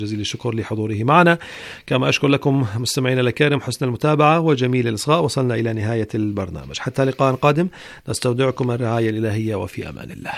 جزيل الشكر لحضوره معنا، كما أشكر لكم مستمعينا الكرام حسن المتابعة وجميل الإصغاء. وصلنا إلى نهاية البرنامج، حتى لقاء قادم نستودعكم الرعاية الإلهية وفي أمان الله.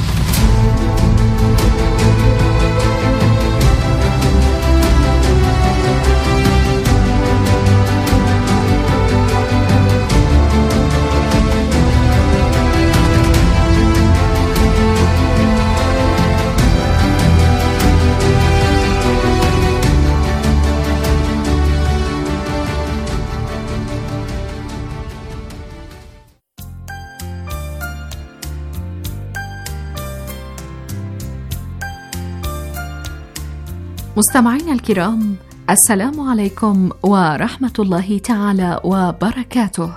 مستمعينا الكرام، السلام عليكم ورحمة الله تعالى وبركاته.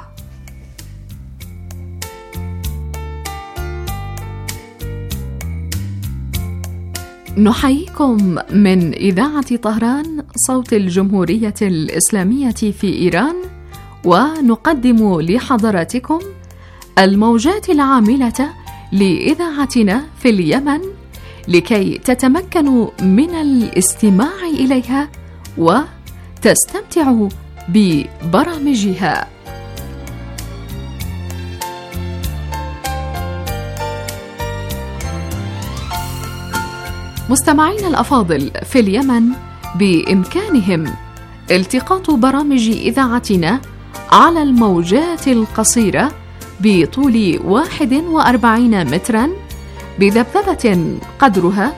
نحييكم من إذاعة طهران صوت الجمهورية الإسلامية في إيران، ونقدم لحضراتكم الموجات العاملة لإذاعتنا في اليمن لكي تتمكنوا من الاستماع إليها وتستمتعوا ببرامجها. مستمعين الأفاضل، في اليمن بإمكانهم التقاط برامج إذاعتنا على الموجات القصيرة بطول 41 متراً بذبذبة قدرها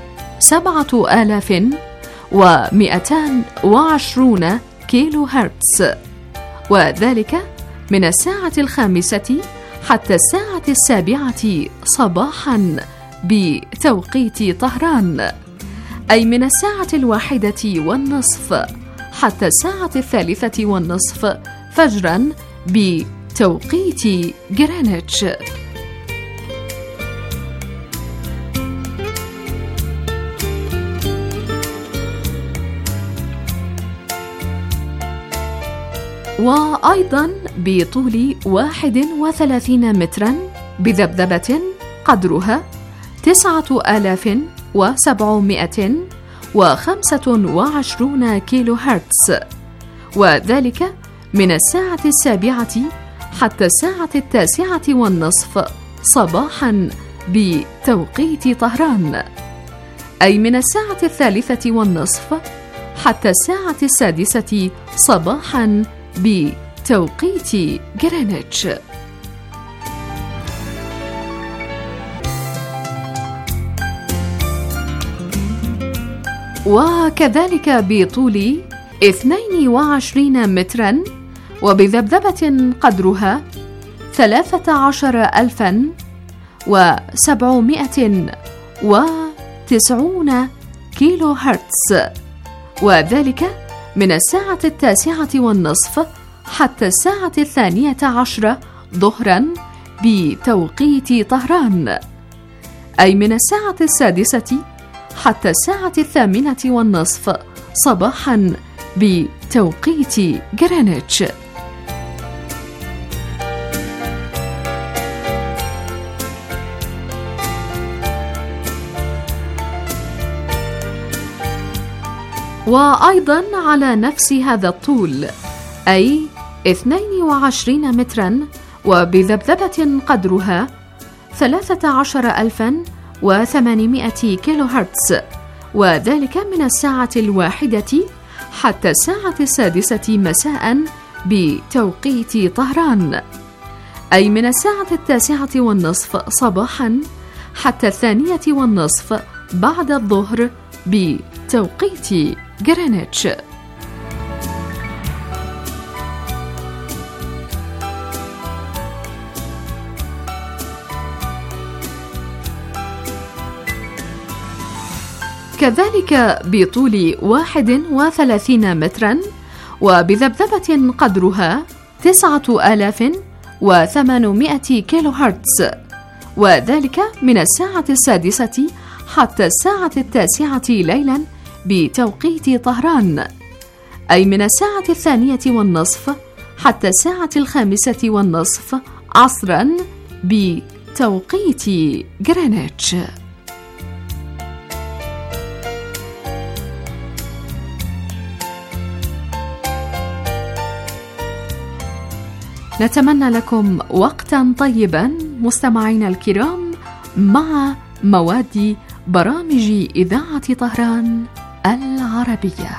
7220 كيلو هرتز، وذلك من الساعة 5 حتى الساعة 7 صباحا بتوقيت طهران، أي من الساعة 1:30 حتى الساعة 3:30 فجرا بتوقيت جرينتش. وأيضا بطول 31 مترا بذبذبة قدرها 9725 كيلو هرتز، وذلك من الساعة 7 حتى الساعة 9:30 صباحا بتوقيت طهران، أي من الساعة 3:30 حتى الساعة 6 صباحا بتوقيت جرينتش. وكذلك بطول 22 مترا وبذبذبة قدرها 13790 كيلو هرتز، وذلك من الساعة 9:30 حتى الساعة 12 ظهرا بتوقيت طهران، أي من الساعة 6 حتى الساعة 8:30 صباحا بتوقيت جرينتش. وأيضا على نفس هذا الطول، أي 22 مترا وبذبذبة قدرها 13800 كيلو هرتز، وذلك من الساعة 1 حتى الساعة 6 مساء بتوقيت طهران، أي من الساعة 9:30 صباحا حتى 2:30 بعد الظهر بتوقيت جرينتش. كذلك بطول 31 مترا وبذبذبة قدرها 9800 كيلو هرتز، وذلك من الساعة 6 حتى الساعة 9 ليلا بتوقيت طهران، أي من الساعة 2:30 حتى الساعة 5:30 عصرا بتوقيت جرينتش. نتمنى لكم وقتا طيبا مستمعينا الكرام مع مواد برامج إذاعة طهران العربية.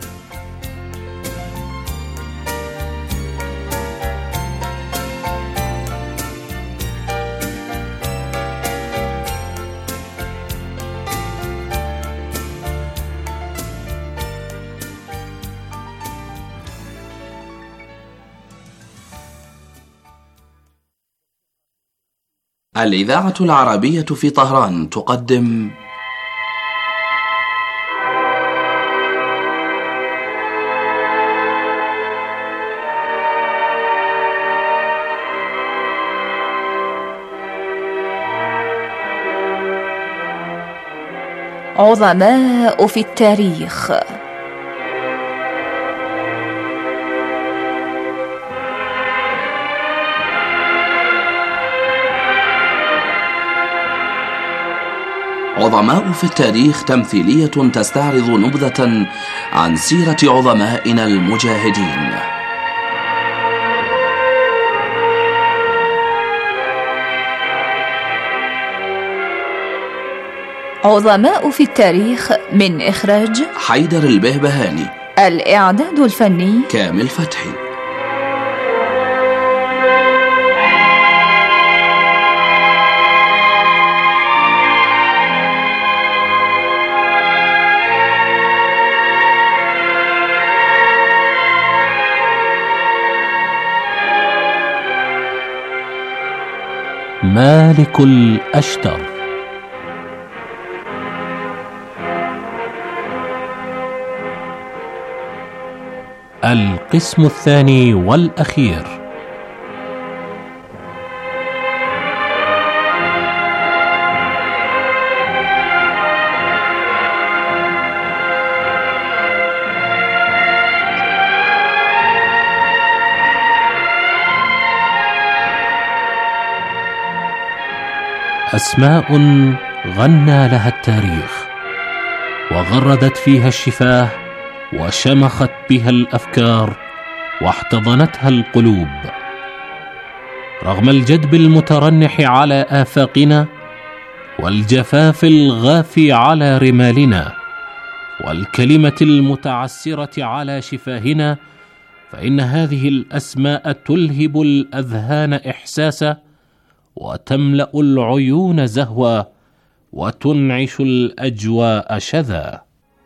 الإذاعة العربية في طهران تقدم عظماء في التاريخ. عظماء في التاريخ تمثيلية تستعرض نبذة عن سيرة عظمائنا المجاهدين. عظماء في التاريخ من إخراج حيدر البهبهاني. الإعداد الفني كامل فتحي. مالك الأشتر. القسم الثاني والأخير. أسماء غنى لها التاريخ وغردت فيها الشفاه وشمخت بها الأفكار واحتضنتها القلوب. رغم الجدب المترنح على آفاقنا والجفاف الغافي على رمالنا والكلمة المتعسرة على شفاهنا، فإن هذه الأسماء تلهب الأذهان إحساسا وتملأ العيون زهوا وتنعش الأجواء شذا.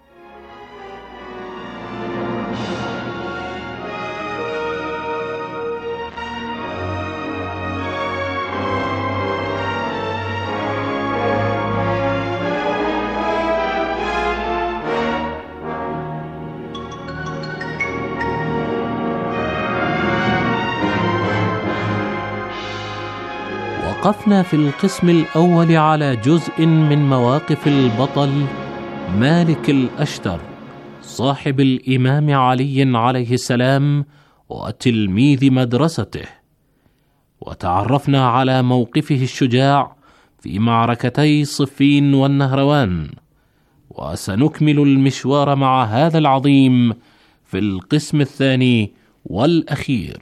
وقفنا في القسم الأول على جزء من مواقف البطل مالك الأشتر صاحب الإمام علي عليه السلام وتلميذ مدرسته، وتعرفنا على موقفه الشجاع في معركتي صفين والنهروان، وسنكمل المشوار مع هذا العظيم في القسم الثاني والأخير.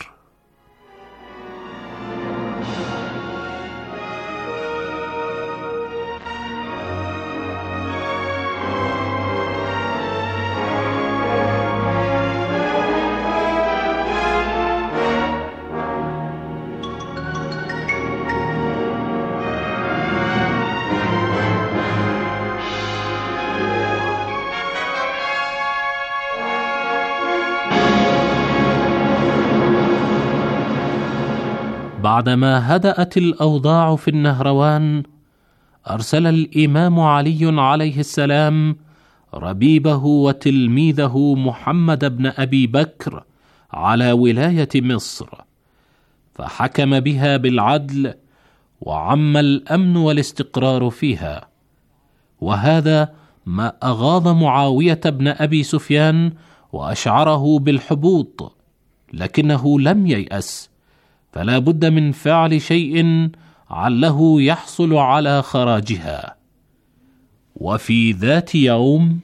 بعدما هدأت الأوضاع في النهروان، أرسل الإمام علي عليه السلام ربيبه وتلميذه محمد بن أبي بكر على ولاية مصر، فحكم بها بالعدل وعم الأمن والاستقرار فيها. وهذا ما أغاظ معاوية بن أبي سفيان وأشعره بالحبوط، لكنه لم ييأس، فلا بد من فعل شيء عله يحصل على خراجها. وفي ذات يوم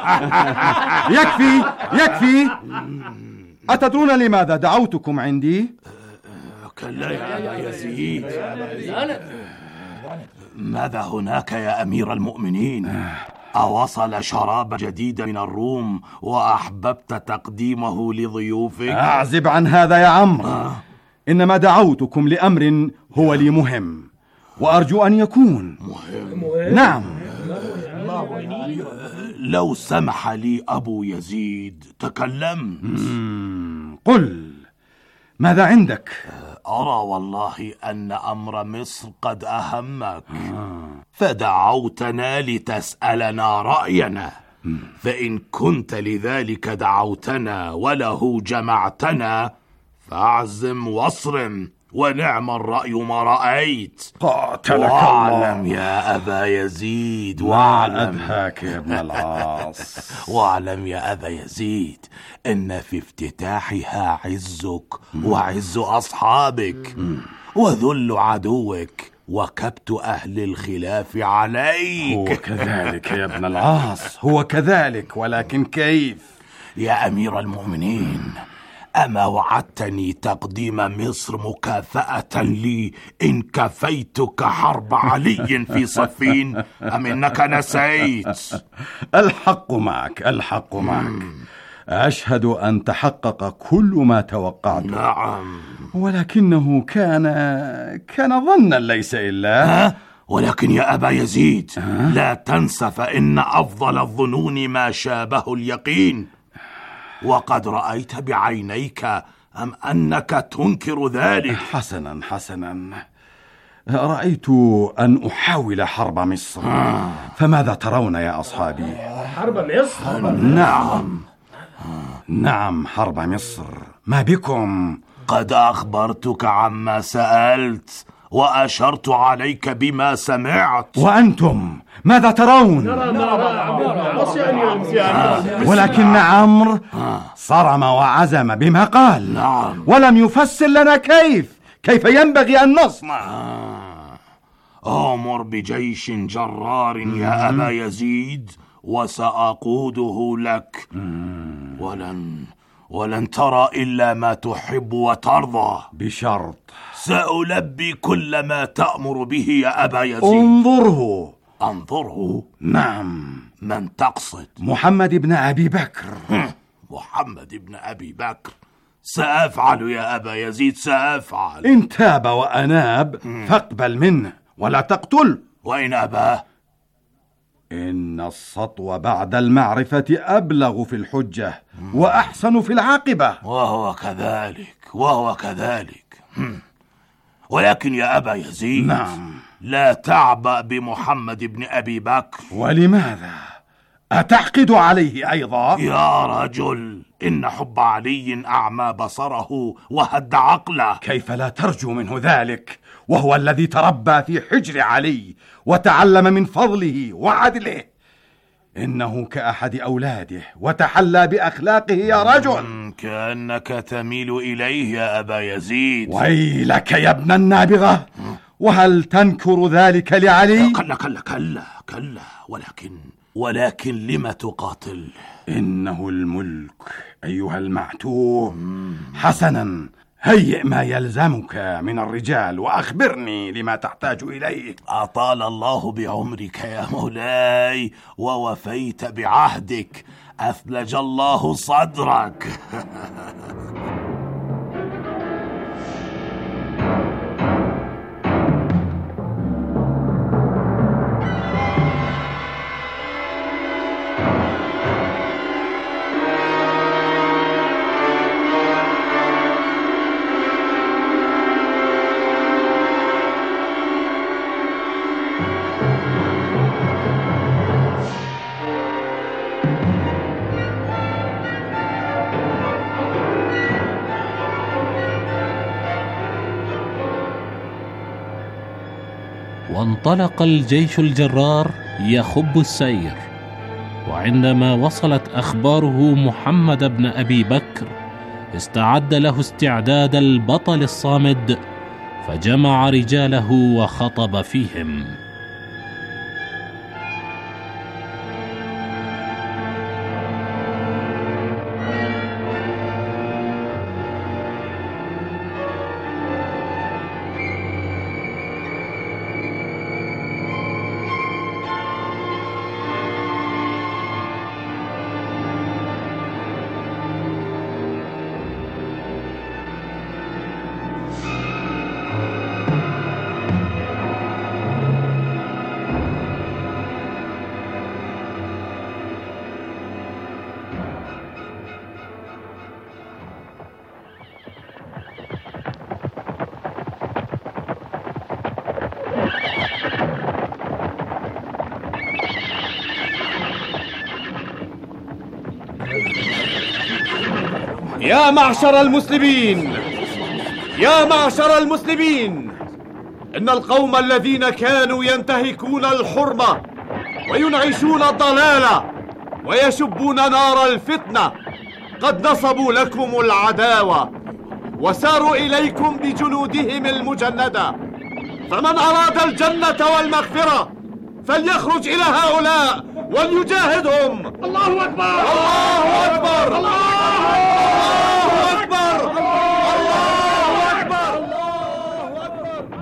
يكفي. أتدرون لماذا دعوتكم عندي؟ كلا يا يزيد. ماذا هناك يا أمير المؤمنين؟ أوصل شراب جديد من الروم وأحببت تقديمه لضيوفك؟ أعزب عن هذا يا عمرو. إنما دعوتكم لأمر هو لي مهم، وأرجو أن يكون مهم. نعم. لو سمح لي أبو يزيد تكلمت. قل، ماذا عندك؟ أرى والله أن أمر مصر قد أهمك، فدعوتنا لتسألنا رأينا، فإن كنت لذلك دعوتنا وله جمعتنا فاعزم واصرم، ونعم الرأي ما رأيت. قاتلك الله. واعلم يا أبا يزيد، واعلم أدهاك يا ابن العاص. واعلم يا أبا يزيد إن في افتتاحها عزك وعز أصحابك وذل عدوك وكبت أهل الخلاف عليك. هو كذلك يا ابن العاص، هو كذلك، ولكن كيف؟ يا أمير المؤمنين، أما وعدتني تقديم مصر مكافأة لي إن كفيتك حرب علي في صفين، أم إنك نسيت؟ الحق معك. أشهد أن تحقق كل ما توقعت. نعم، ولكنه كان ظنا ليس إلا. ولكن يا أبا يزيد، لا تنسى فإن أفضل الظنون ما شابه اليقين، وقد رأيت بعينيك، أم أنك تنكر ذلك؟ حسنا، رأيت أن أحاول حرب مصر. فماذا ترون يا أصحابي؟ حرب مصر؟ نعم، حرب مصر. ما بكم؟ قد أخبرتك عما سألت وأشرت عليك بما سمعت. وأنتم ماذا ترون؟ ولكن عمرو صرم وعزم بما قال. نعم. ولم يفسر لنا كيف ينبغي أن نصنع. أمر بجيش جرار يا أبا يزيد وسأقوده لك، ولن ترى إلا ما تحب وترضى، بشرط سألبي كل ما تأمر به يا أبا يزيد. أنظره؟ نعم. من تقصد؟ محمد بن أبي بكر. محمد بن أبي بكر؟ سأفعل يا أبا يزيد، سأفعل. إن تاب وأناب فاقبل منه ولا تقتل. وإن أباه؟ إن السطو بعد المعرفة أبلغ في الحجة وأحسن في العاقبة. وهو كذلك. ولكن يا أبا يزيد، نعم، لا تعبأ بمحمد بن أبي بكر. ولماذا؟ أتحقد عليه أيضا؟ يا رجل، إن حب علي أعمى بصره وهد عقله. كيف لا ترجو منه ذلك وهو الذي تربى في حجر علي وتعلم من فضله وعدله؟ إنه كأحد أولاده وتحلى بأخلاقه يا رجل. كأنك تميل إليه يا أبا يزيد. ويلك يا ابن النابغة، وهل تنكر ذلك لعلي؟ كلا، ولكن لم تقاتل؟ إنه الملك أيها المعتوه. حسنا، هيئ ما يلزمك من الرجال وأخبرني لما تحتاج إليه. أطال الله بعمرك يا مولاي ووفيت بعهدك، أثلج الله صدرك. وانطلق الجيش الجرار يخب السير، وعندما وصلت أخباره محمد بن أبي بكر استعد له استعداد البطل الصامد، فجمع رجاله وخطب فيهم. يا معشر المسلمين، يا معشر المسلمين، إن القوم الذين كانوا ينتهكون الحرمة وينعشون الضلالة ويشبون نار الفتنة قد نصبوا لكم العداوة وساروا إليكم بجنودهم المجندة، فمن أراد الجنة والمغفرة فليخرج إلى هؤلاء وليجاهدهم. الله أكبر! الله أكبر! الله أكبر! الله أكبر! الله أكبر!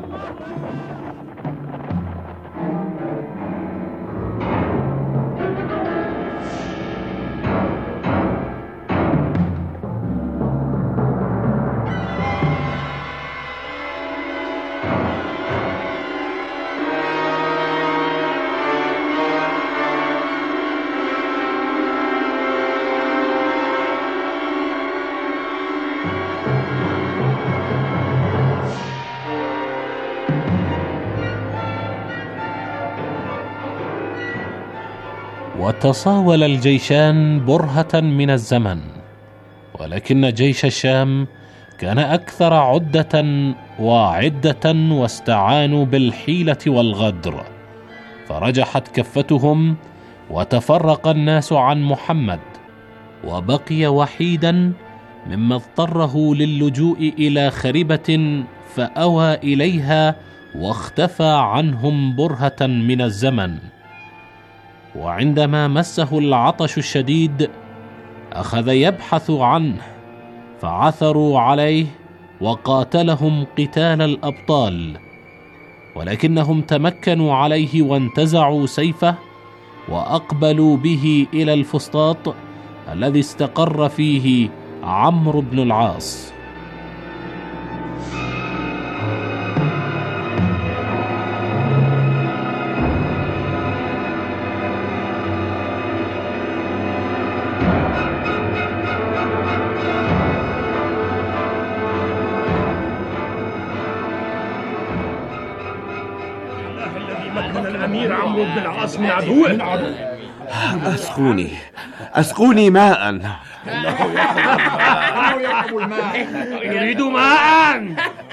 وتصاول الجيشان برهة من الزمن، ولكن جيش الشام كان أكثر عدة وعدة، واستعانوا بالحيلة والغدر، فرجحت كفتهم وتفرق الناس عن محمد، وبقي وحيدا مما اضطره للجوء إلى خربة فأوى إليها واختفى عنهم برهة من الزمن. وعندما مسه العطش الشديد أخذ يبحث عنه، فعثروا عليه وقاتلهم قتال الأبطال، ولكنهم تمكنوا عليه وانتزعوا سيفه وأقبلوا به إلى الفسطاط الذي استقر فيه عمرو بن العاص. الأمير عمرو بن العاص من عدوه. أسقوني ماء. يريد ماء.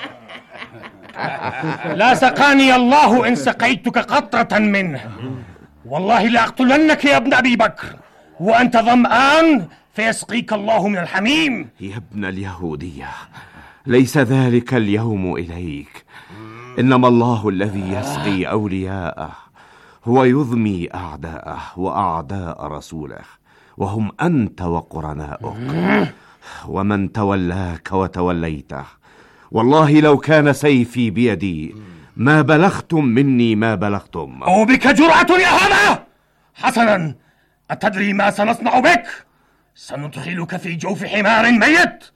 لا سقاني الله إن سقيتك قطرة منه، والله لأقتلنك يا ابن أبي بكر وأنت ظمآن فيسقيك الله من الحميم. يا ابن اليهودية، ليس ذلك اليوم إليك، إنما الله الذي يسقي أولياءه هو يضمي أعداءه وأعداء رسوله، وهم أنت وقرناؤك ومن تولاك وتوليته. والله لو كان سيفي بيدي ما بلغتم مني ما بلغتم. أو بك جرأة يا هذا؟ حسنا، أتدري ما سنصنع بك؟ سندخلك في جوف حمار ميت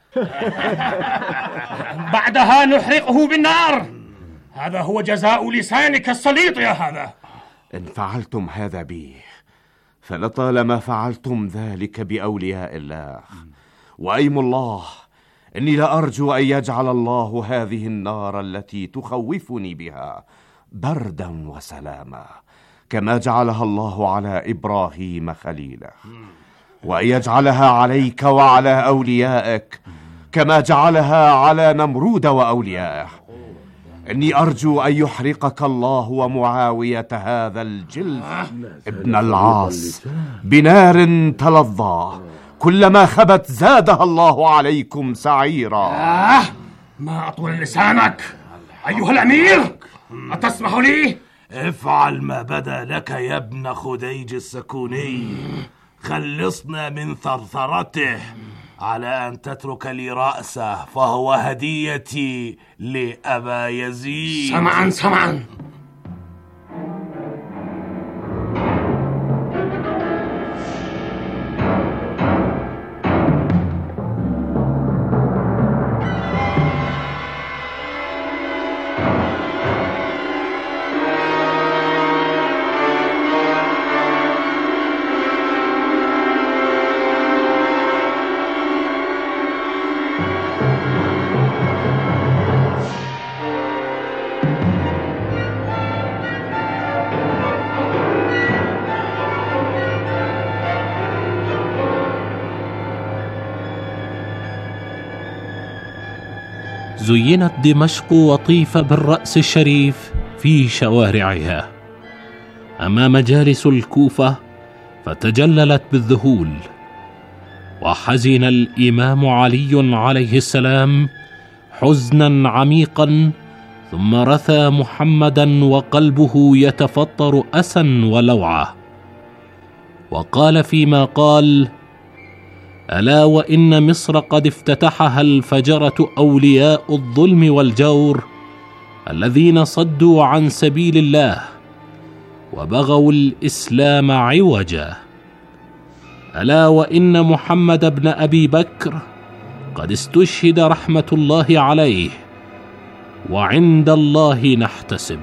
بعدها نحرقه بالنار. هذا هو جزاء لسانك السليط يا هذا. إن فعلتم هذا بي فلطالما فعلتم ذلك بأولياء الله، وأيم الله إني لأرجو أن يجعل الله هذه النار التي تخوفني بها بردا وسلاما، كما جعلها الله على إبراهيم خليله، وأن يجعلها عليك وعلى أوليائك كما جعلها على نمرود وأوليائه. إني أرجو أن يحرقك الله ومعاوية هذا الجلد ابن العاص بنار تلظى، كلما خبت زادها الله عليكم سعيرا. ما أطول لسانك أيها الأمير، أتسمح لي؟ افعل ما بدا لك يا ابن خديج السكوني، خلصنا من ثرثرته على أن تترك لي رأسه، فهو هديتي لأبا يزيد. سمعا زينت دمشق وطيف بالرأس الشريف في شوارعها. أما مجالس الكوفة فتجللت بالذهول، وحزن الإمام علي عليه السلام حزنا عميقا، ثم رثى محمدا وقلبه يتفطر أسا ولوعة، وقال فيما قال: ألا وإن مصر قد افتتحها الفجرة أولياء الظلم والجور الذين صدوا عن سبيل الله وبغوا الإسلام عوجا. ألا وإن محمد بن أبي بكر قد استشهد رحمة الله عليه، وعند الله نحتسب.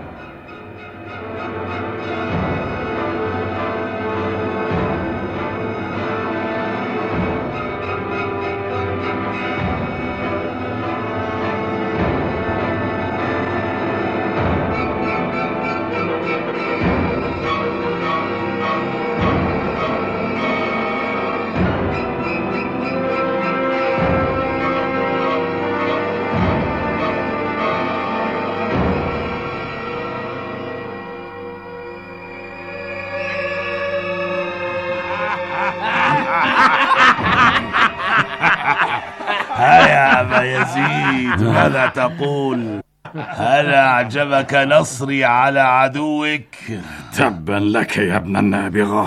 يا أبا يزيد، ماذا تقول؟ هل أعجبك نصري على عدوك؟ تبا لك يا ابن النابغة.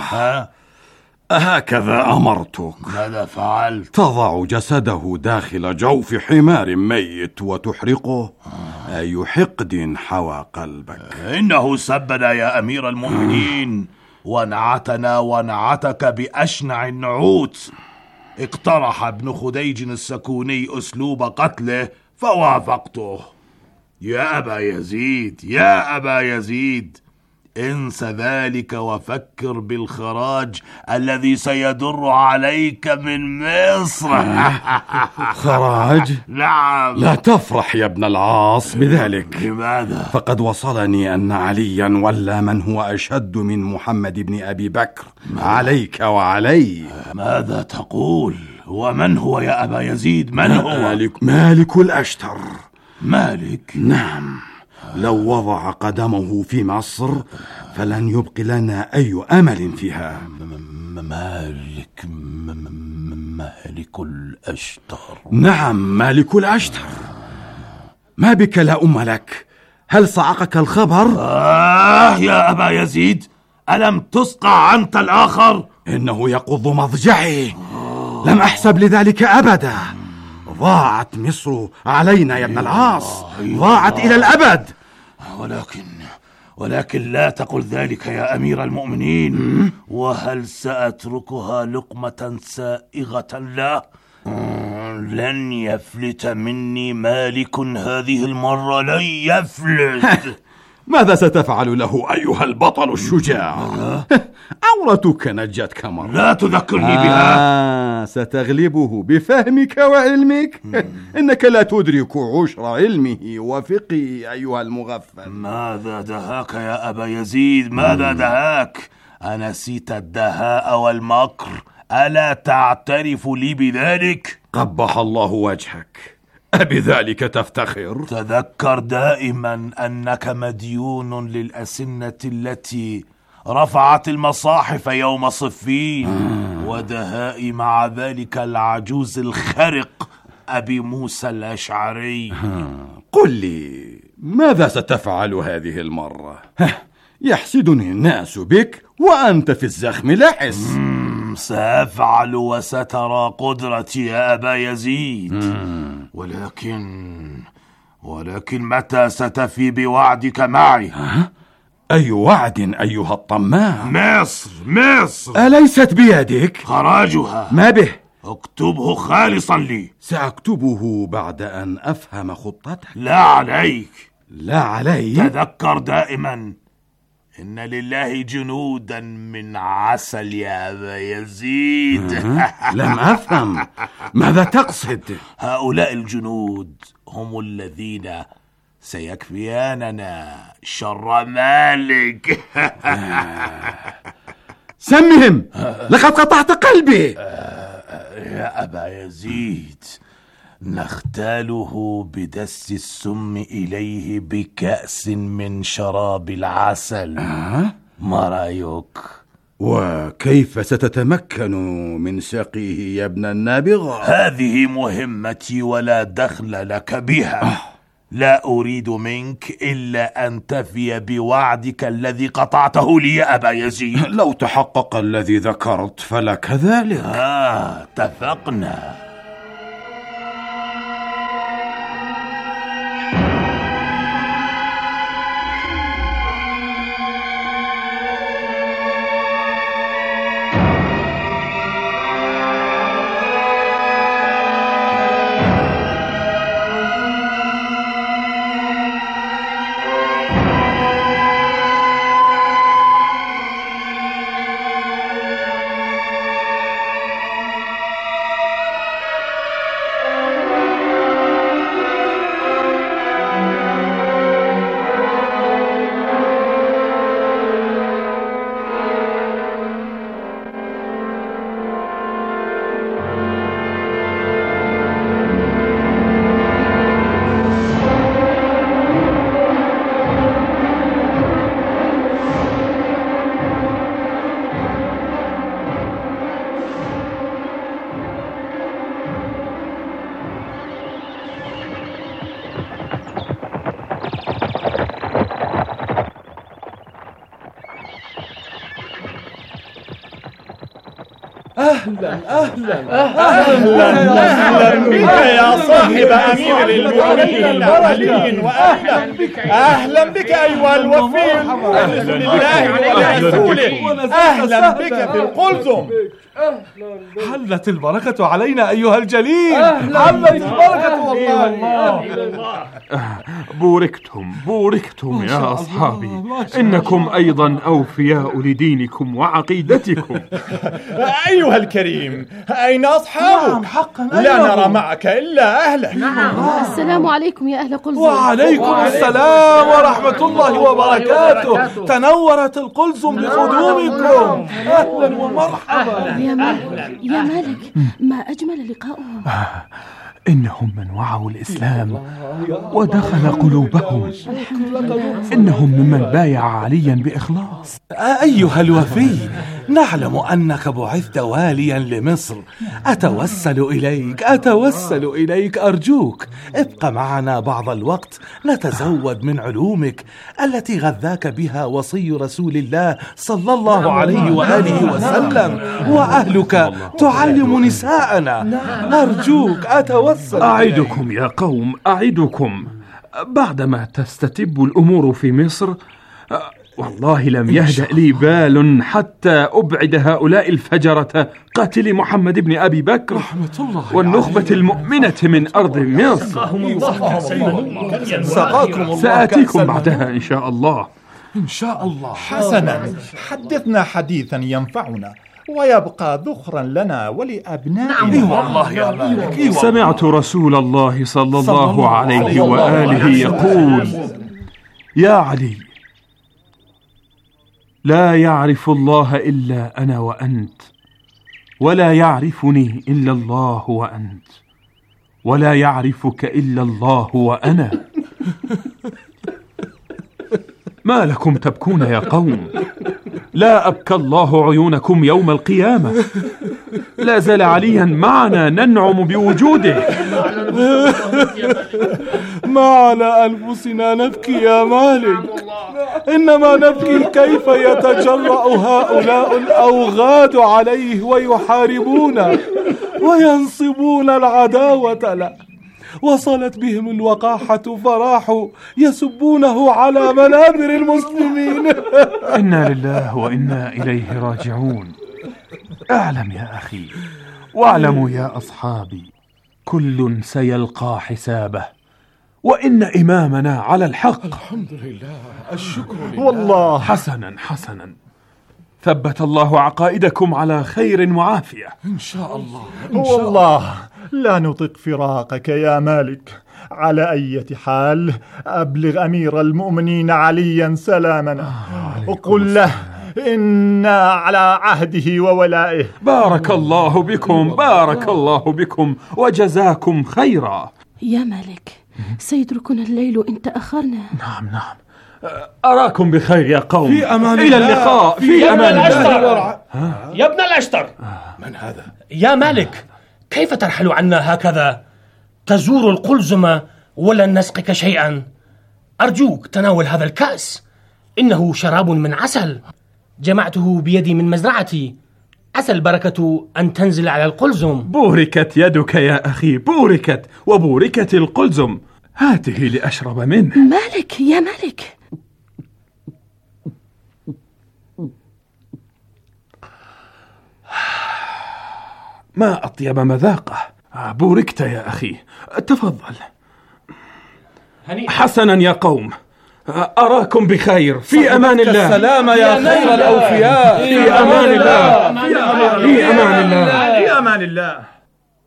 أهكذا أمرتك؟ ماذا فعلت؟ تضع جسده داخل جوف حمار ميت وتحرقه؟ أي حقد حوى قلبك؟ إنه سبنا يا أمير المؤمنين، ونعتنا ونعتك بأشنع النعوت. اقترح ابن خديج السكوني أسلوب قتله فوافقته. يا أبا يزيد، يا أبا يزيد، انس ذلك وفكر بالخراج الذي سيدر عليك من مصر. خراج؟ نعم. لا تفرح يا ابن العاص بذلك. لماذا؟ فقد وصلني أن عليا ولى من هو أشد من محمد بن أبي بكر عليك وعلي. ماذا تقول؟ ومن هو يا أبا يزيد؟ من هو؟ مالك الأشتر. مالك؟ نعم، لو وضع قدمه في مصر فلن يبق لنا أي أمل فيها. مالك الأشتر؟ نعم، مالك الأشتر. ما بك لا أم لك؟ هل صعقك الخبر؟ يا أبا يزيد، ألم تسقع أنت الآخر؟ إنه يقض مضجعي، لم أحسب لذلك أبدا. ضاعت مصر علينا يا ابن العاص، ضاعت إلى الأبد. ولكن لا تقل ذلك يا أمير المؤمنين. وهل سأتركها لقمة سائغة؟ لا، لن يفلت مني مالك هذه المرة، لن يفلت. ماذا ستفعل له أيها البطل الشجاع؟ عورتك نجتك مرة. لا تذكرني بها. ستغلبه بفهمك وعلمك. إنك لا تدرك عشر علمه وفقه أيها المغفل. ماذا دهاك يا أبا يزيد؟ ماذا دهاك؟ أنسيت الدهاء والمكر؟ ألا تعترف لي بذلك؟ قبح الله وجهك، أبذلك تفتخر؟ تذكر دائما أنك مديون للأسنة التي رفعت المصاحف يوم صفين، ودهاء مع ذلك العجوز الخرق أبي موسى الأشعري. قل لي، ماذا ستفعل هذه المرة؟ يحسدني الناس بك وأنت في الزخم لاحس. سأفعل وسترى قدرتي يا أبا يزيد. ولكن متى ستفي بوعدك معي؟ أي وعد أيها الطماع؟ مصر أليست بيدك؟ خراجها. ما به؟ اكتبه خالصا لي. سأكتبه بعد أن أفهم خطتك. لا عليك. لا علي؟ تذكر دائما إن لله جنودا من عسل يا أبا يزيد. لم أفهم، ماذا تقصد؟ هؤلاء الجنود هم الذين سيكفياننا شر مالك. سمهم، لقد قطعت قلبي. يا أبا يزيد، نختاله بدس السم إليه بكأس من شراب العسل. ما رأيك؟ وكيف ستتمكن من سقيه يا ابن النابغة؟ هذه مهمتي ولا دخل لك بها. لا أريد منك إلا أن تفي بوعدك الذي قطعته لي يا أبا يزيد. لو تحقق الذي ذكرت فلك ذلك. اتفقنا. أهلا بك يا صاحب أمير المؤمنين علي، أهلا بك أيها الوفي بسم الله ورسوله، أهلا بك في القلزم. حلت البركة علينا أيها الجليل، حلت البركة والله. بوركتم يا أصحابي، إنكم أيضا أوفياء لدينكم وعقيدتكم. أيها الكريم، أين أصحابك؟ لا نرى معك إلا أهلك. السلام عليكم يا أهل قلزم. وعليكم السلام ورحمة الله وبركاته. تنورت القلزم بقدومكم، أهلا ومرحبا. يا مالك، ما أجمل لقاؤهم. إنهم من وعوا الإسلام ودخل قلوبهم، إنهم ممن بايع عليا بإخلاص. أيها الوفي، نعلم أنك بعثت واليا لمصر. أتوسل إليك أرجوك ابق معنا بعض الوقت نتزود من علومك التي غذاك بها وصي رسول الله صلى الله عليه وآله وسلم، وأهلك تعلم نساءنا. أرجوك أتوسل. أعدكم يا قوم، أعدكم بعدما تستتب الأمور في مصر والله لم يهدأ لي بال حتى أبعد هؤلاء الفجرة قاتل محمد بن أبي بكر والنخبة المؤمنة من أرض مصر. سآتيكم بعدها إن شاء الله. إن شاء الله. حسنا، حدثنا حديثا ينفعنا ويبقى ذخرا لنا ولأبنائنا. والله يا مالك. سمعت رسول الله صلى الله عليه وآله يقول: يا علي، لا يعرف الله إلا أنا وأنت، ولا يعرفني إلا الله وأنت، ولا يعرفك إلا الله وأنا. ما لكم تبكون يا قوم؟ لا أبكى الله عيونكم يوم القيامة. لا زال عليا معنا ننعم بوجوده. ما على أنفسنا نبكي يا مالك، إنما نبكي كيف يتجرأ هؤلاء الأوغاد عليه ويحاربونه وينصبون العداوة له. وصلت بهم الوقاحة فراحوا يسبونه على منابر المسلمين. إنا لله وإنا إليه راجعون. أعلم يا أخي، واعلموا يا أصحابي، كل سيلقى حسابه، وإن إمامنا على الحق. الحمد لله، الشكر لله. والله حسنا، ثبت الله عقائدكم على خير وعافية إن شاء الله. والله لا نطيق فراقك يا مالك. على أي حال أبلغ أمير المؤمنين عليا سلامنا، وقل له إنا على عهده وولائه. بارك الله بكم، بارك الله بكم وجزاكم خيرا. يا ملك، سيدركنا الليل إن تأخرنا. نعم نعم، أراكم بخير يا قوم. في أمان إلى اللقاء. في أمان الله. يا ابن الأشتر، من هذا؟ يا مالك، كيف ترحل عنا هكذا؟ تزور القلزم ولن نسقك شيئا. أرجوك تناول هذا الكأس، إنه شراب من عسل جمعته بيدي من مزرعتي. عسى البركة أن تنزل على القلزم. بوركت يدك يا أخي، بوركت وبوركت القلزم. هاته لأشرب منه. مالك يا مالك. ما أطيب مذاقه. بوركت يا أخي، تفضل. حسنا يا قوم، أراكم بخير. في أمان الله. السلام يا خير الأوفياء. في أمان الله. في أمان الله. في أمان الله.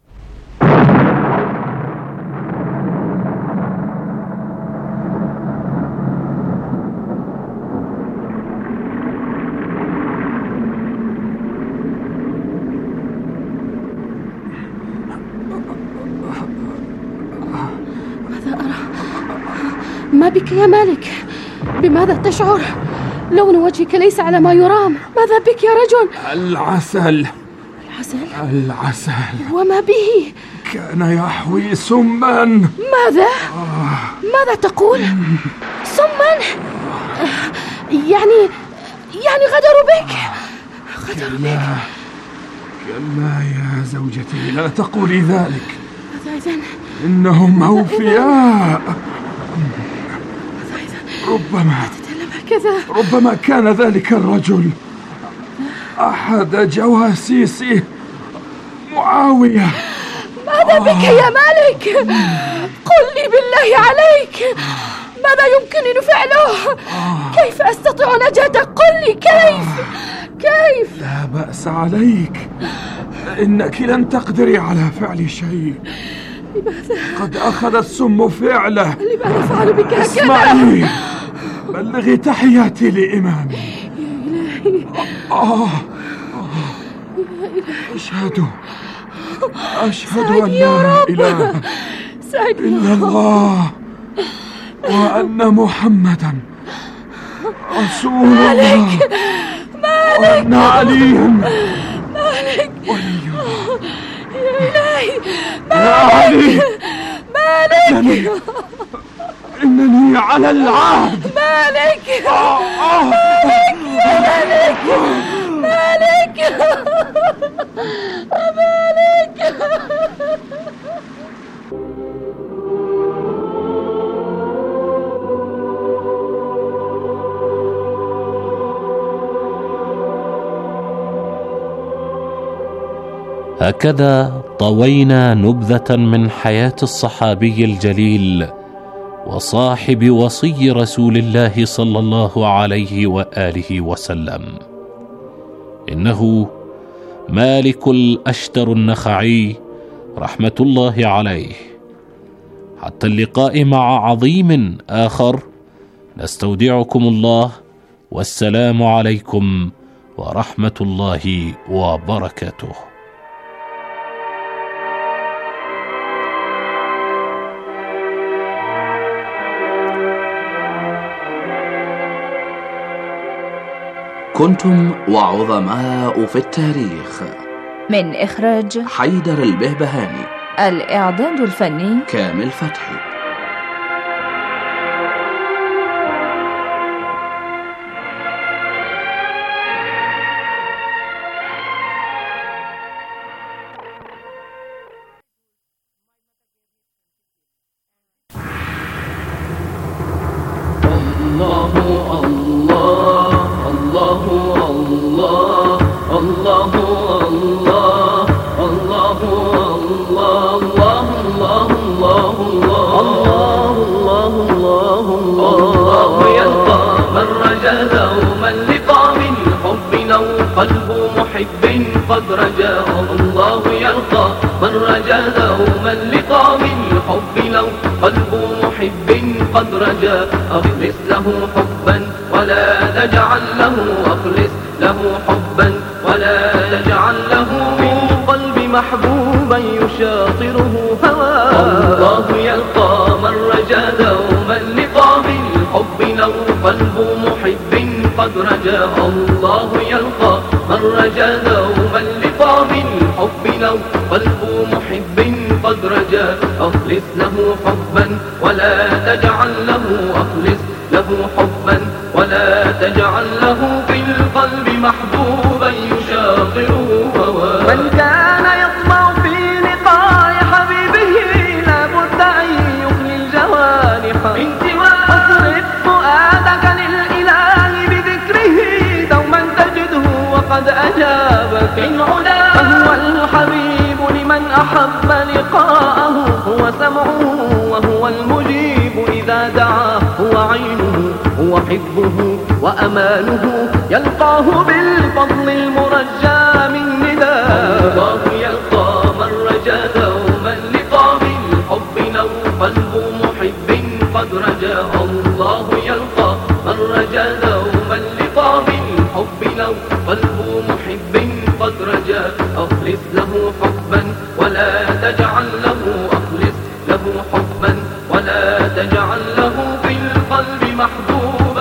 ما بك يا مالك؟ بماذا تشعر؟ لون وجهك ليس على ما يرام. ماذا بك يا رجل؟ العسل. العسل؟ العسل. وما به؟ كان يحوي سما. ماذا؟ ماذا تقول؟ سما؟ يعني غدروا بك؟ غدروا بك؟ كلا يا زوجتي، لا تقولي ذلك. ماذا إذن؟ إنهم أوفياء. ربما كان ذلك الرجل أحد جواسيس معاوية. ماذا بك يا مالك؟ قل لي بالله عليك، ماذا يمكنني فعله؟ كيف أستطيع نجاتك؟ قل لي كيف؟ لا بأس عليك، إنك لن تقدري على فعل شيء. لماذا؟ قد أخذ السم فعله. لماذا أفعل بك هكذا؟ اسمعي، بلغي تحياتي لإمامي. يا إلهي. أشهد أن لا إله إلا الله وأن محمدا رسول الله وأن عليا ولي الله. يا إلهي، مالك. إنني على العهد. مالك. هكذا طوينا نبذة من حياة الصحابي الجليل وصاحب وصي رسول الله صلى الله عليه وآله وسلم، إنه مالك الأشتر النخعي رحمة الله عليه. حتى اللقاء مع عظيم آخر، نستودعكم الله، والسلام عليكم ورحمة الله وبركاته. كنتم وعظماء في التاريخ، من إخراج حيدر البهبهاني، الإعداد الفني كامل فتحي. قلب محب قد رجا، الله يلقى من رجا دوما لقاء الحب لو قلب محب قد رجا. أخلص له حبا ولا تجعل له، أخلص له حبا ولا تجعل له في القلب محبوبا يشاطره هواه. الله يلقى من رجا دوما لقاء بالحب لو قلب محب قد رجا. الله يلقى من رجا دوما لقاء بالحب لو قلب محب قد رجا. أخلص له حبا ولا تجعل له، أخلص له حبا ولا تجعل له في القلب محبوبا يشاطره هواه. من كان يطمع في لقاء حبيبه لابد أن يخلي الجوانح انتواء. واصرف فؤادك للإله بذكره دوما تجده وقد أجابك إن علا. فهو الحبيب لمن أحب لقاءه، هو سمعه وهو المجيب إذا دعاه، هو عينه هو حبه وأمانه يلقاه بالفضل المرجى من نداء. الله يلقى من رجا دوما لقاء بالحب لو قلب محب قد رجا. الله يلقى من رجا دوما لقاء بالحب لو قلب محب قد رجا. أخلص له حبا ولا تجعل له، أخلص له حبا ولا تجعل له في القلب محبوبا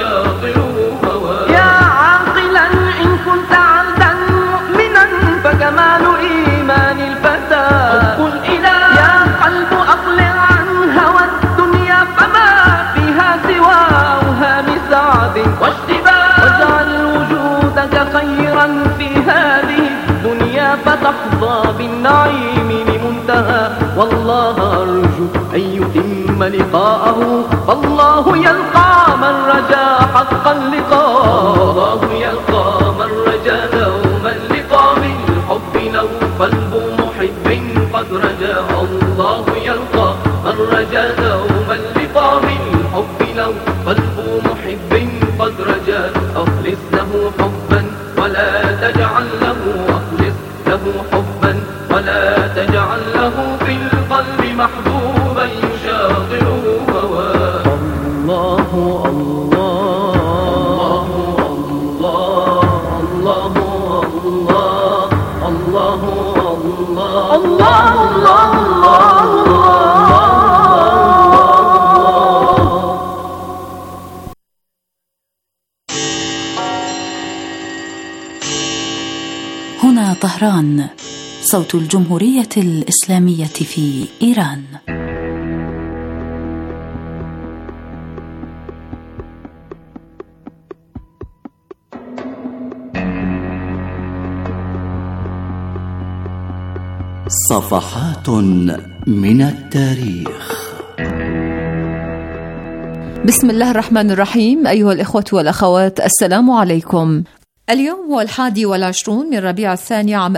يشاطره هواه. يا عاقلا إن كنت عبدا مؤمنا فكمال إيمان الفتى حب الإله. يا قلب أقلع عن هوى الدنيا فما فيها سوى أوهام سعد واشتباه. واجعل وجودك خيرا في هذه الدنيا فتحظى بالنعيم لمنتهى. والله أرجو أن يتم لقاءه، فالله يلقى من رجا حق اللقاء. الله يلقى من رجا دوما لقاء بالحب لو قلب محب قد رجا. الله يلقى من رجا دوما لقاء بالحب لو قلب محب قد رجا. أخلص له حبا ولا تجعل له، أخلص له حبا ولا تجعل له في القلب محبوبا يشاطره هواه. الله الله الله الله الله الله الله الله. هنا طهران، صوت الجمهورية الإسلامية في إيران. صفحات من التاريخ. بسم الله الرحمن الرحيم. أيها الإخوة والأخوات، السلام عليكم. اليوم هو 21 من ربيع الثاني عام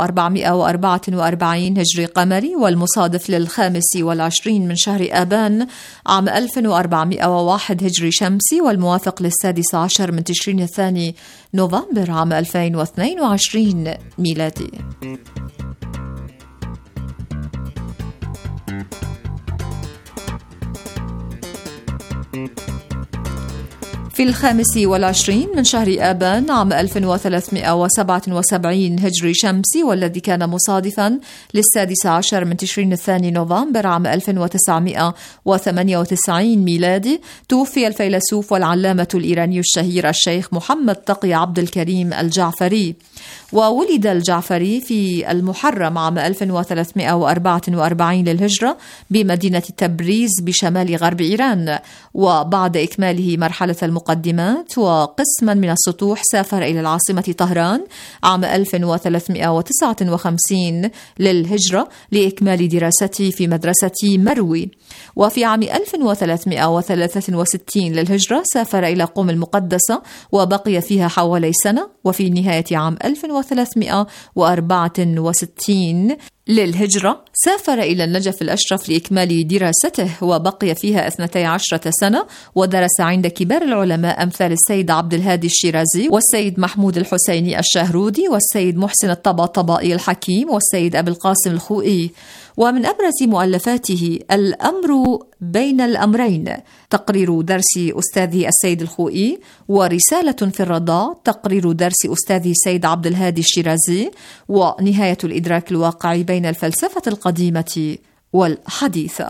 1444 هجري قمري، والمصادف لل25 من شهر آبان عام 1401 هجري شمسي، والموافق لل16 من تشرين الثاني نوفمبر عام 2022 ميلادي. في 25 من شهر آبان عام 1377 هجري شمسي، والذي كان مصادفا لل16 من تشرين الثاني نوفمبر عام 1998 ميلادي، توفي الفيلسوف والعلامة الإيراني الشهير الشيخ محمد تقي عبد الكريم الجعفري. وولد الجعفري في المحرم عام 1344 للهجرة بمدينة تبريز بشمال غرب إيران. وبعد إكماله مرحلة المقدمات وقسما من السطوح سافر إلى العاصمة طهران عام 1359 للهجرة لإكمال دراسته في مدرسة مروي. وفي عام 1363 للهجرة سافر إلى قم المقدسة وبقي فيها حوالي سنة. وفي نهاية عام 1364 للهجرة سافر إلى النجف الأشرف لإكمال دراسته وبقي فيها 12 سنة، ودرس عند كبار العلماء أمثال السيد عبد الهادي الشيرازي والسيد محمود الحسيني الشهرودي والسيد محسن الطباطبائي الحكيم والسيد أبي القاسم الخوئي. ومن أبرز مؤلفاته الأمر بين الأمرين، تقرير درس أستاذي السيد الخوئي، ورسالة في الرضاع، تقرير درس أستاذي سيد عبد الهادي الشيرازي، ونهاية الإدراك الواقعي بين الفلسفة القديمة والحديثة.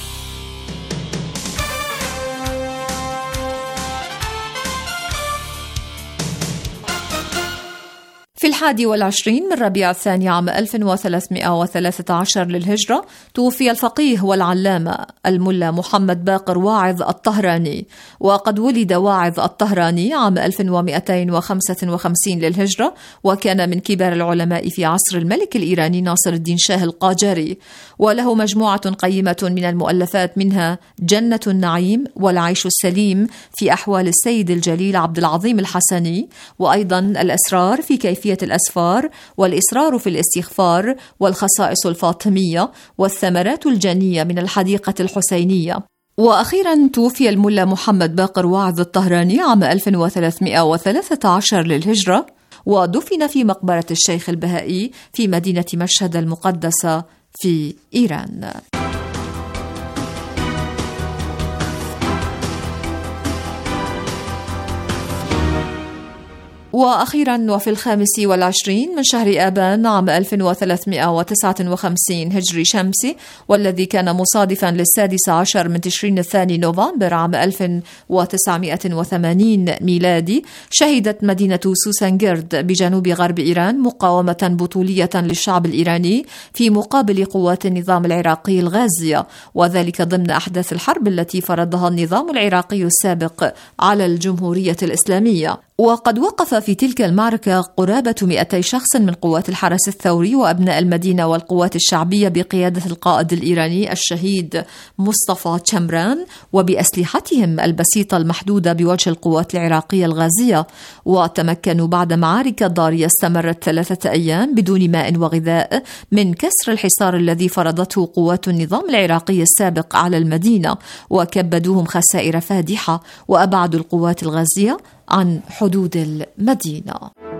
في 21 من ربيع الثاني عام 1313 للهجرة توفي الفقيه والعلامة الملا محمد باقر واعظ الطهراني. وقد ولد واعظ الطهراني عام 1255 للهجرة، وكان من كبار العلماء في عصر الملك الإيراني ناصر الدين شاه القاجاري، وله مجموعة قيمة من المؤلفات، منها جنة النعيم والعيش السليم في أحوال السيد الجليل عبد العظيم الحسني، وأيضا الأسرار في كيفية الأسفار، والإصرار في الاستغفار، والخصائص الفاطمية، والثمرات الجنية من الحديقة الحسينية. وأخيرا توفي الملا محمد باقر واعظ الطهراني عام 1313 للهجرة، ودفن في مقبرة الشيخ البهائي في مدينة مشهد المقدسة في إيران. وأخيرا وفي 25 من شهر آبان عام 1359 هجري شمسي، والذي كان مصادفا ل16 من تشرين الثاني نوفمبر عام 1980 ميلادي، شهدت مدينة سوسنجرد بجنوب غرب إيران مقاومة بطولية للشعب الإيراني في مقابل قوات النظام العراقي الغازية، وذلك ضمن أحداث الحرب التي فرضها النظام العراقي السابق على الجمهورية الإسلامية. وقد وقف في تلك المعركة قرابة 200 شخص من قوات الحرس الثوري وأبناء المدينة والقوات الشعبية بقيادة القائد الإيراني الشهيد مصطفى تشمران، وبأسلحتهم البسيطة المحدودة بوجه القوات العراقية الغازية، وتمكنوا بعد معارك ضارية استمرت 3 أيام بدون ماء وغذاء من كسر الحصار الذي فرضته قوات النظام العراقي السابق على المدينة، وكبدوهم خسائر فادحة، وأبعدوا القوات الغازية عن حدود المدينة.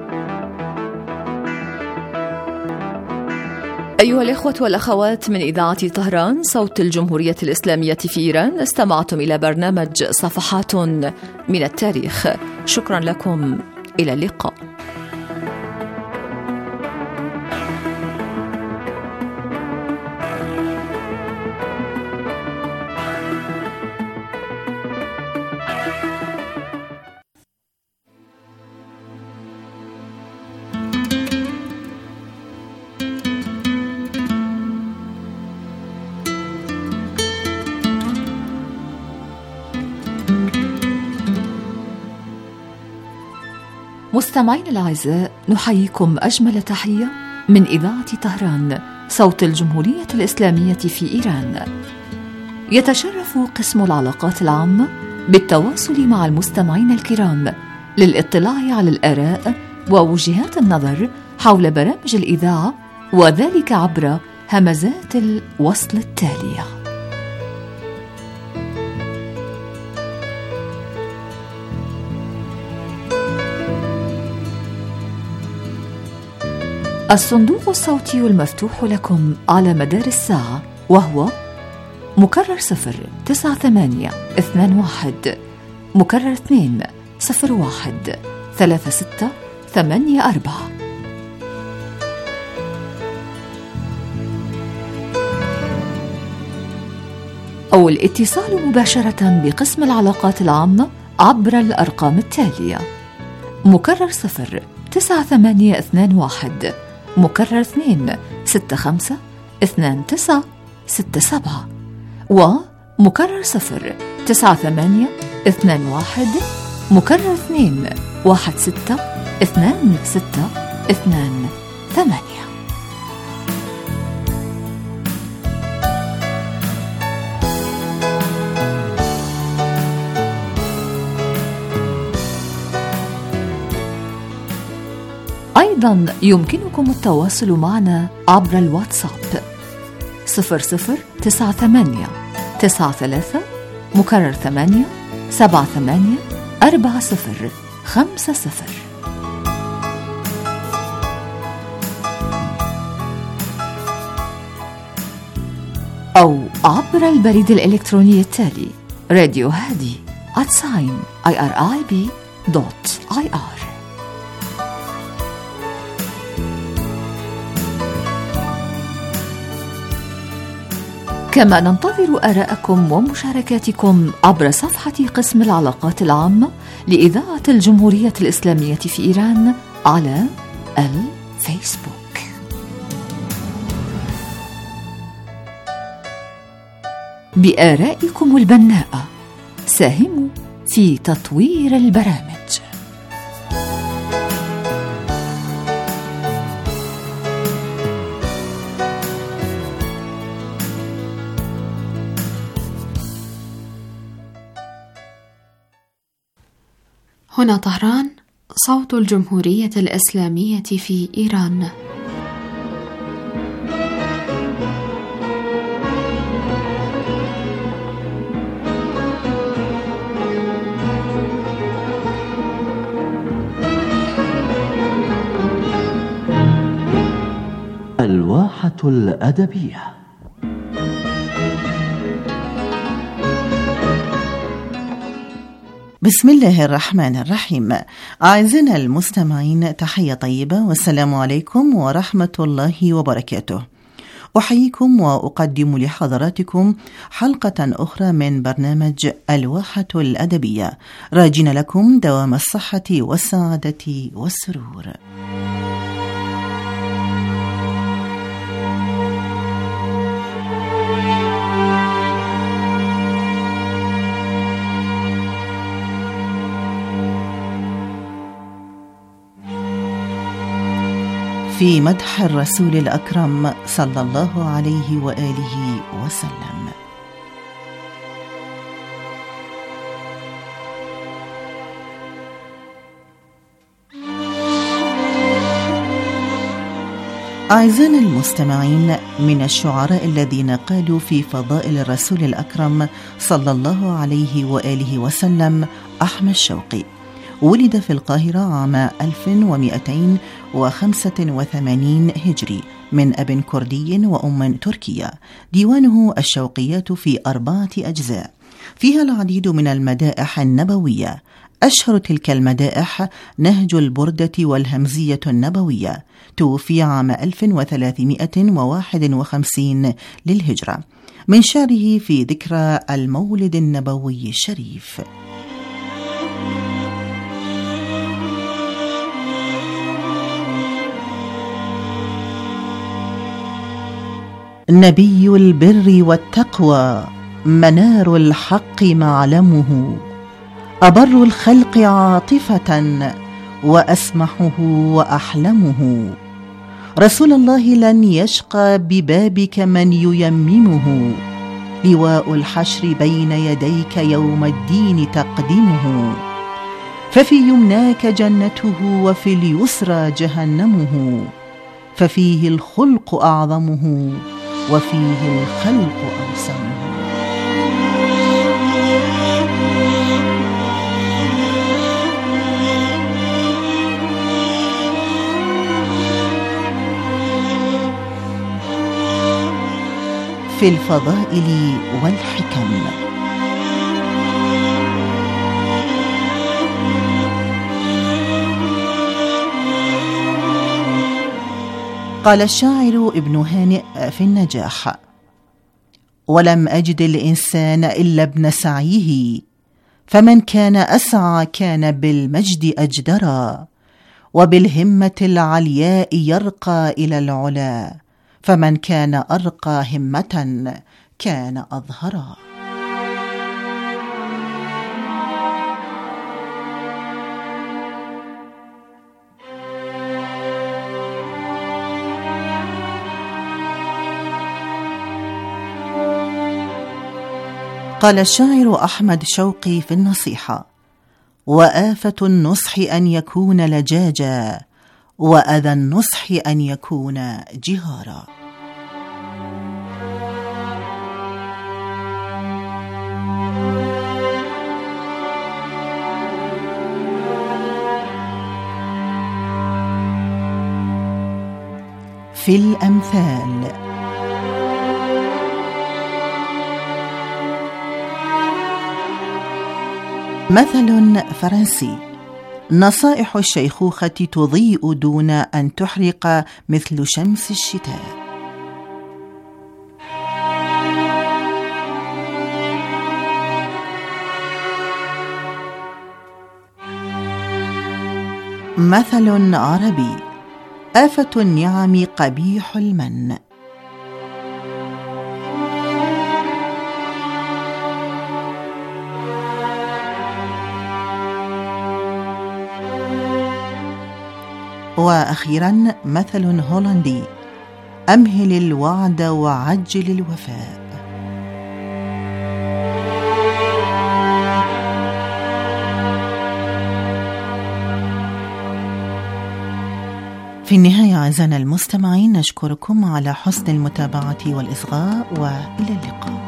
أيها الإخوة والأخوات من إذاعة طهران صوت الجمهورية الإسلامية في إيران، استمعتم إلى برنامج صفحات من التاريخ. شكرا لكم، إلى اللقاء. مستمعين الأعزاء، نحييكم أجمل تحية من إذاعة طهران صوت الجمهورية الإسلامية في إيران. يتشرف قسم العلاقات العامة بالتواصل مع المستمعين الكرام للاطلاع على الآراء ووجهات النظر حول برامج الإذاعة، وذلك عبر همزات الوصل التالية. الصندوق الصوتي المفتوح لكم على مدار الساعة، وهو مكرر 09821 مكرر 201 3684. أو الاتصال مباشرة بقسم العلاقات العامة عبر الأرقام التالية: مكرر 09821 مكرر 265 2967، ومكرر 09821 مكرر 216 2628. أيضا يمكنكم التواصل معنا عبر الواتساب 0098 93 مكرر 8 78 4050، أو عبر البريد الإلكتروني التالي راديو هادي @irib.ir. كما ننتظر آراءكم ومشاركاتكم عبر صفحة قسم العلاقات العامة لإذاعة الجمهورية الإسلامية في إيران على الفيسبوك. بآرائكم البناءة ساهموا في تطوير البرامج. هنا طهران، صوت الجمهورية الإسلامية في إيران. الواحة الأدبية. بسم الله الرحمن الرحيم. أعزائنا المستمعين، تحية طيبة والسلام عليكم ورحمة الله وبركاته. أحييكم وأقدم لحضراتكم حلقة أخرى من برنامج الواحة الأدبية، راجين لكم دوام الصحة والسعادة والسرور. في مدح الرسول الأكرم صلى الله عليه وآله وسلم. أعزائنا المستمعين، من الشعراء الذين قالوا في فضائل الرسول الأكرم صلى الله عليه وآله وسلم أحمد شوقي. ولد في القاهرة عام 1285 هجري من أب كردي وأم تركية. ديوانه الشوقيات في 4 أجزاء، فيها العديد من المدائح النبوية. أشهر تلك المدائح نهج البردة والهمزية النبوية. توفي عام 1351 للهجرة. من شعره في ذكرى المولد النبوي الشريف: نبي البر والتقوى، منار الحق معلمه، أبر الخلق عاطفة وأسمحه وأحلمه. رسول الله لن يشقى ببابك من ييممه، لواء الحشر بين يديك يوم الدين تقدمه. ففي يمناك جنته وفي اليسرى جهنمه، ففيه الخلق أعظمه وفيه الخلق أوسمه. في الفضائل والحكم: قال الشاعر ابن هانئ في النجاح: ولم أجد الإنسان إلا ابن سعيه، فمن كان أسعى كان بالمجد أجدرا، وبالهمة العلياء يرقى إلى العلا، فمن كان أرقى همة كان أظهرا. قال الشاعر أحمد شوقي في النصيحة: وآفة النصح أن يكون لجاجا، وأذى النصح أن يكون جهارا. في الأمثال: مثل فرنسي: نصائح الشيخوخة تضيء دون أن تحرق مثل شمس الشتاء. مثل عربي: آفة النعم قبيح المن. وأخيرا مثل هولندي: أمهل الوعد وعجل الوفاء. في النهاية أعزائنا المستمعين، نشكركم على حسن المتابعة والإصغاء، وإلى اللقاء.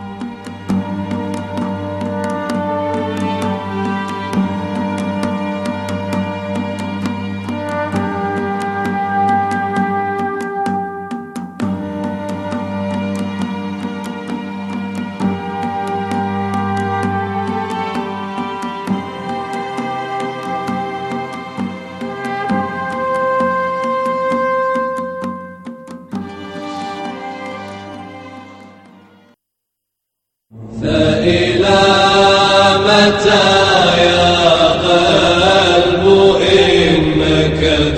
فإلى متى يا قلب إنك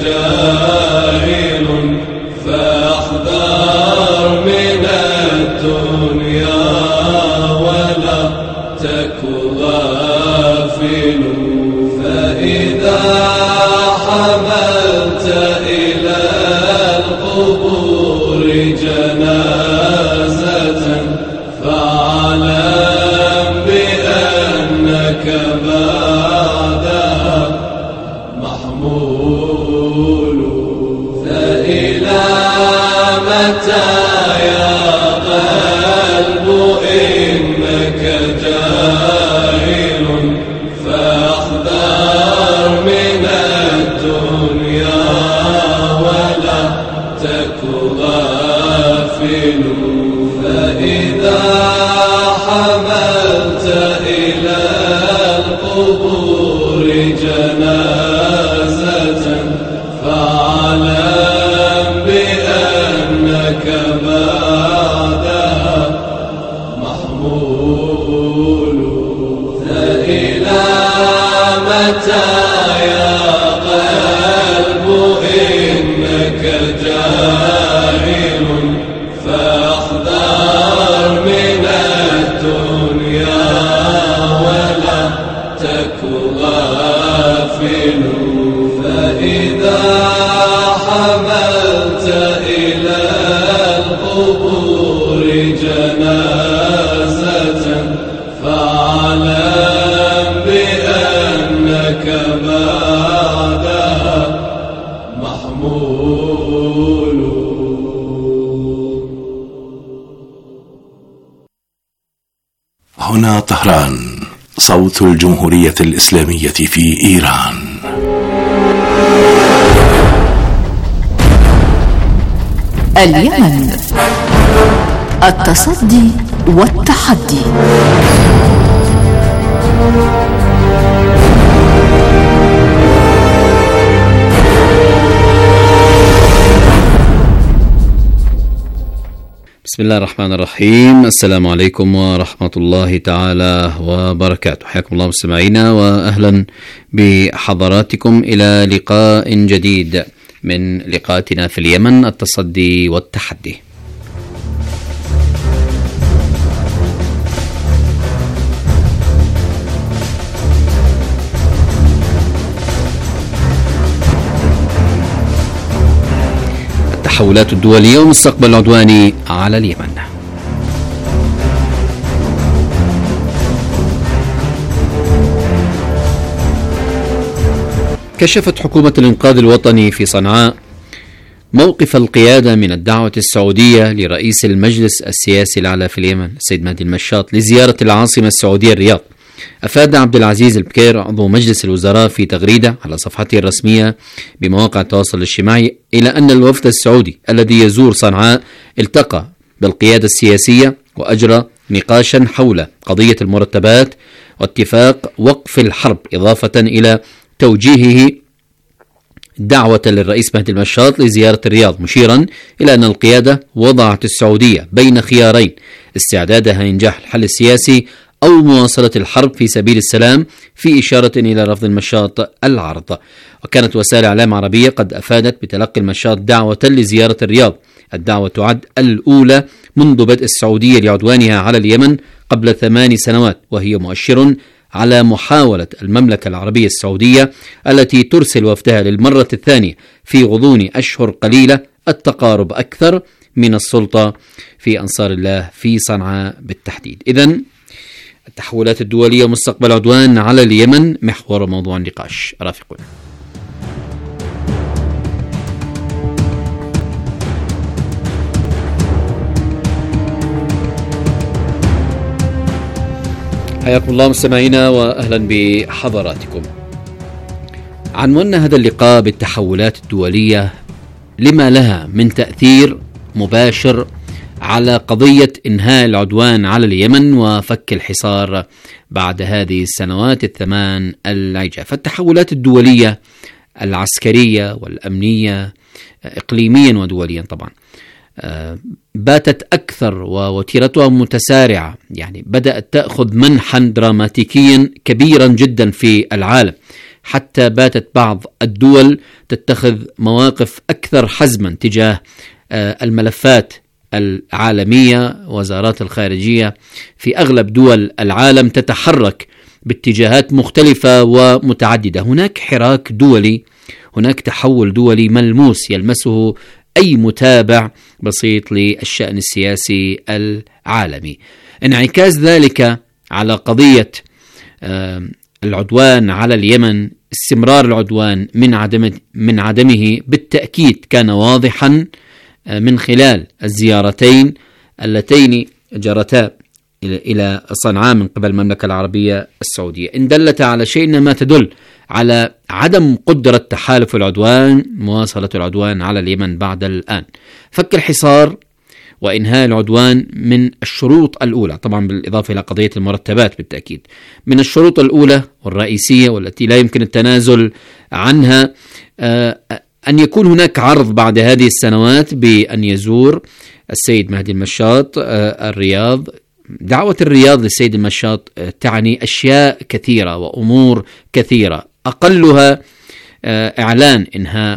جاهل، فاحذر من الدنيا ولا تك غافل. فإذا حملت إلى القبور جنازة فاعلم بأنك بعدها محمول. فإلى متى يا قلب إنك جاهل، فاحذر من الدنيا ولا تك غافل. فإذا حملت إلى القبور جنازة فاعلم بأنك بعدها محمول. فإلى متى يا قلب إنك جاهل، فاحذر من الدنيا ولا تك غافل. فإذا حملت إلى القبور جنازة فاعلم بأنك بعدها محمول. هنا طهران، صوت الجمهورية الإسلامية في إيران. اليمن، التصدي والتحدي. بسم الله الرحمن الرحيم. السلام عليكم ورحمة الله تعالى وبركاته. حياكم الله مستمعينا، وأهلا بحضراتكم إلى لقاء جديد من لقاءاتنا في اليمن، التصدي والتحدي. التحولات الدولية ومستقبل العدوان على اليمن. كشفت حكومة الإنقاذ الوطني في صنعاء موقف القيادة من الدعوة السعودية لرئيس المجلس السياسي الأعلى في اليمن السيد مهدي المشاط لزيارة العاصمة السعودية الرياض. أفاد عبد العزيز البكير عضو مجلس الوزراء في تغريدة على صفحته الرسمية بمواقع التواصل الاجتماعي إلى أن الوفد السعودي الذي يزور صنعاء التقى بالقيادة السياسية وأجرى نقاشا حول قضية المرتبات واتفاق وقف الحرب، إضافة إلى توجيهه دعوة للرئيس مهدي المشاط لزيارة الرياض، مشيرا إلى أن القيادة وضعت السعودية بين خيارين: استعدادها لإنجاح الحل السياسي أو مواصلة الحرب في سبيل السلام، في إشارة إلى رفض المشاط العرض. وكانت وسائل إعلام عربية قد أفادت بتلقي المشاط دعوة لزيارة الرياض. الدعوة تعد الأولى منذ بدء السعودية لعدوانها على اليمن قبل 8 سنوات، وهي مؤشر على محاولة المملكة العربية السعودية التي ترسل وفدها للمرة الثانية في غضون أشهر قليلة التقارب أكثر من السلطة في أنصار الله في صنعاء بالتحديد. إذن التحولات الدولية ومستقبل عدوان على اليمن محور موضوع النقاش. رافقون. حياكم الله مستمعينا وأهلا بحضراتكم. عنونا هذا اللقاء بالتحولات الدولية لما لها من تأثير مباشر على قضية إنهاء العدوان على اليمن وفك الحصار بعد هذه السنوات ال8 العجاف. فالتحولات الدولية العسكرية والأمنية إقليميا ودوليا طبعا باتت أكثر ووتيرتها متسارعة، يعني بدأت تأخذ منحا دراماتيكيا كبيرا جدا في العالم، حتى باتت بعض الدول تتخذ مواقف أكثر حزما تجاه الملفات العالمية. وزارات الخارجية في أغلب دول العالم تتحرك باتجاهات مختلفة ومتعددة. هناك حراك دولي، هناك تحول دولي ملموس يلمسه أي متابع بسيط للشأن السياسي العالمي. انعكاس ذلك على قضية العدوان على اليمن، استمرار العدوان من عدمه بالتأكيد كان واضحا من خلال الزيارتين اللتين جرتا إلى صنعاء من قبل المملكة العربية السعودية. إن دلت على شيء إنما تدل على عدم قدرة تحالف العدوان مواصلة العدوان على اليمن بعد الآن. فك الحصار وإنهاء العدوان من الشروط الأولى، طبعا بالإضافة إلى قضية المرتبات بالتأكيد، من الشروط الأولى والرئيسية والتي لا يمكن التنازل عنها أن يكون هناك عرض بعد هذه السنوات بأن يزور السيد مهدي المشاط الرياض. دعوة الرياض للسيد المشاط تعني أشياء كثيرة وأمور كثيرة، أقلها إعلان إنهاء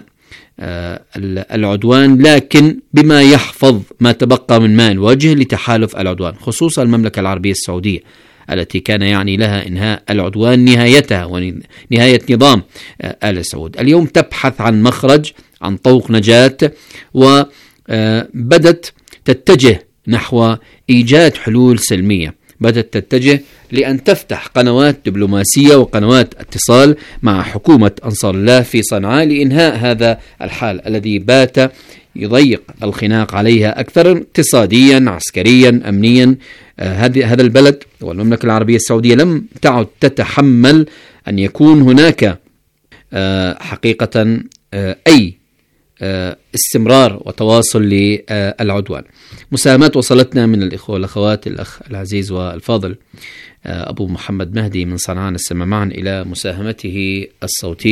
العدوان، لكن بما يحفظ ما تبقى من ماء الوجه لتحالف العدوان، خصوصا المملكة العربية السعودية التي كان يعني لها إنهاء العدوان نهايتها ونهاية نظام آل سعود. اليوم تبحث عن مخرج، عن طوق نجاة، وبدت تتجه نحو إيجاد حلول سلمية، بدأت تتجه لأن تفتح قنوات دبلوماسية وقنوات اتصال مع حكومة أنصار الله في صنعاء لإنهاء هذا الحال الذي بات يضيق الخناق عليها أكثر اقتصاديا عسكريا أمنيا. هذا البلد والمملكة العربية السعودية لم تعد تتحمل أن يكون هناك حقيقة أي استمرار وتواصل للعدوان. مساهمات وصلتنا من الإخوة والأخوات، الأخ العزيز والفاضل أبو محمد مهدي من صنعاء، نستمع معا إلى مساهمته الصوتية.